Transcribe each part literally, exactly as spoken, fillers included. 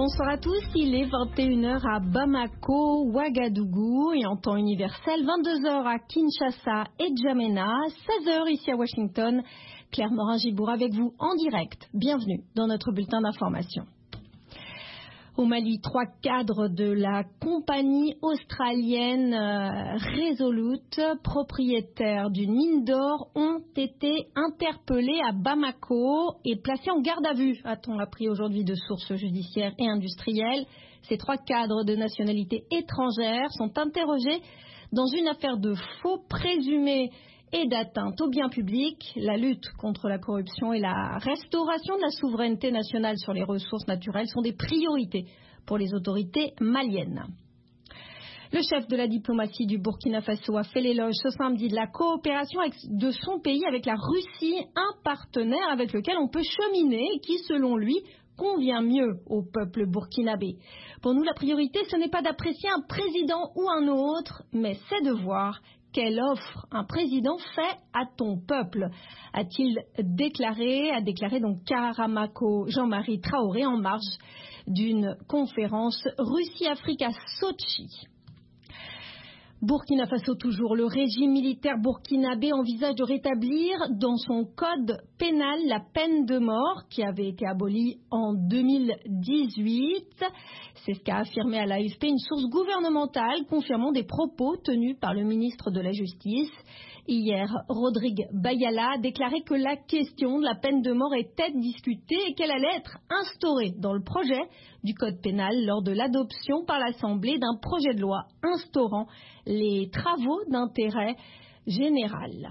Bonsoir à tous, il est vingt et une heures à Bamako, Ouagadougou et en temps universel, vingt-deux heures à Kinshasa et Djamena, seize heures ici à Washington. Claire Morin-Gibour avec vous en direct. Bienvenue dans notre bulletin d'information. Au Mali, trois cadres de la compagnie australienne euh, Resolute, propriétaires d'une mine d'or, ont été interpellés à Bamako et placés en garde à vue, a-t-on appris aujourd'hui de sources judiciaires et industrielles. Ces trois cadres de nationalité étrangère sont interrogés dans une affaire de faux présumés et d'atteinte au bien public. La lutte contre la corruption et la restauration de la souveraineté nationale sur les ressources naturelles sont des priorités pour les autorités maliennes. Le chef de la diplomatie du Burkina Faso a fait l'éloge ce samedi de la coopération de son pays avec la Russie, un partenaire avec lequel on peut cheminer et qui, selon lui, convient mieux au peuple burkinabé. Pour nous, la priorité, ce n'est pas d'apprécier un président ou un autre, mais c'est de voir quelle offre un président fait à ton peuple, a-t-il déclaré, a déclaré donc Karamako Jean-Marie Traoré en marge d'une conférence Russie-Afrique à Sochi. Burkina Faso toujours, le régime militaire burkinabé envisage de rétablir dans son code pénal la peine de mort qui avait été abolie en deux mille dix-huit. C'est ce qu'a affirmé à l'A F P une source gouvernementale confirmant des propos tenus par le ministre de la Justice. Hier, Rodrigue Bayala a déclaré que la question de la peine de mort était discutée et qu'elle allait être instaurée dans le projet du code pénal lors de l'adoption par l'Assemblée d'un projet de loi instaurant les travaux d'intérêt général.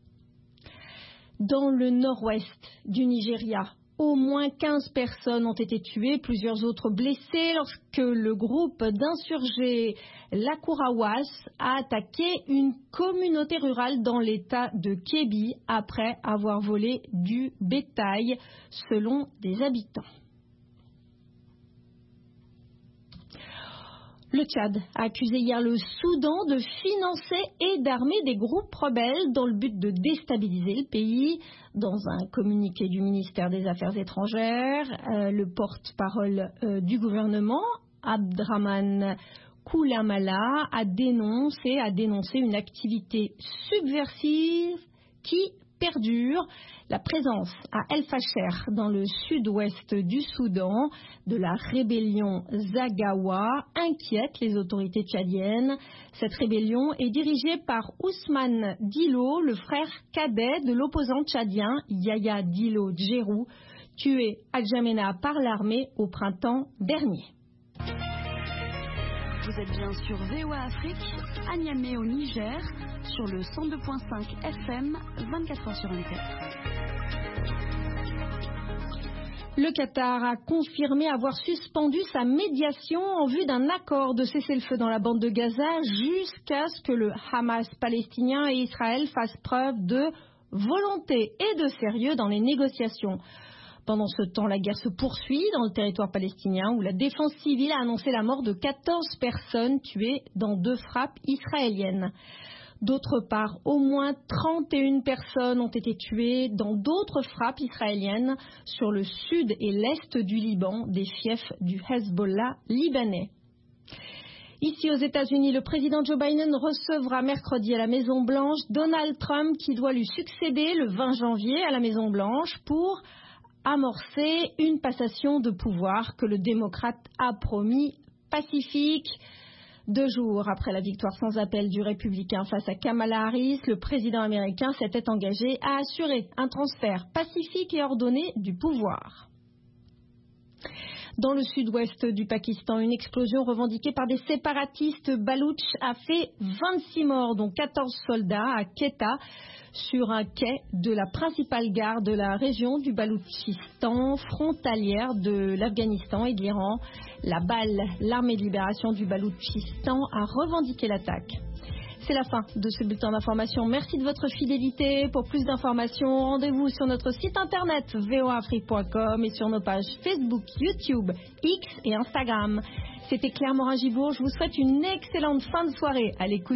Dans le nord-ouest du Nigeria, au moins quinze personnes ont été tuées, plusieurs autres blessées lorsque le groupe d'insurgés Lakurawas a attaqué une communauté rurale dans l'état de Kebbi après avoir volé du bétail, selon des habitants. Le Tchad a accusé hier le Soudan de financer et d'armer des groupes rebelles dans le but de déstabiliser le pays. Dans un communiqué du ministère des Affaires étrangères, euh, le porte-parole euh, du gouvernement, Abdraman Koulamala, a dénoncé, a dénoncé une activité subversive qui perdure. La présence à El Fasher, dans le sud-ouest du Soudan, de la rébellion Zagawa inquiète les autorités tchadiennes. Cette rébellion est dirigée par Ousmane Dilo, le frère cadet de l'opposant tchadien Yahya Dilo Djerou, tué à Djamena par l'armée au printemps dernier. Vous êtes bien sur V O A Afrique, à Niamey au Niger, sur le cent deux virgule cinq F M, vingt-quatre heures sur vingt-quatre. Le Qatar a confirmé avoir suspendu sa médiation en vue d'un accord de cessez-le-feu dans la bande de Gaza jusqu'à ce que le Hamas palestinien et Israël fassent preuve de volonté et de sérieux dans les négociations. Pendant ce temps, la guerre se poursuit dans le territoire palestinien où la défense civile a annoncé la mort de quatorze personnes tuées dans deux frappes israéliennes. D'autre part, au moins trente et une personnes ont été tuées dans d'autres frappes israéliennes sur le sud et l'est du Liban, des fiefs du Hezbollah libanais. Ici aux États-Unis, le président Joe Biden recevra mercredi à la Maison-Blanche Donald Trump qui doit lui succéder le vingt janvier à la Maison-Blanche pour amorcer une passation de pouvoir que le démocrate a promis pacifique. Deux jours après la victoire sans appel du républicain face à Kamala Harris, le président américain s'était engagé à assurer un transfert pacifique et ordonné du pouvoir. Dans le sud-ouest du Pakistan, une explosion revendiquée par des séparatistes baloutches a fait vingt-six morts, dont quatorze soldats à Quetta, sur un quai de la principale gare de la région du Baloutchistan, frontalière de l'Afghanistan et de l'Iran. La B A L, l'armée de libération du Baloutchistan, a revendiqué l'attaque. C'est la fin de ce bulletin d'information. Merci de votre fidélité. Pour plus d'informations, rendez-vous sur notre site internet v o a afrique point com et sur nos pages Facebook, YouTube, X et Instagram. C'était Claire Morin-Gibour. Je vous souhaite une excellente fin de soirée à l'écoute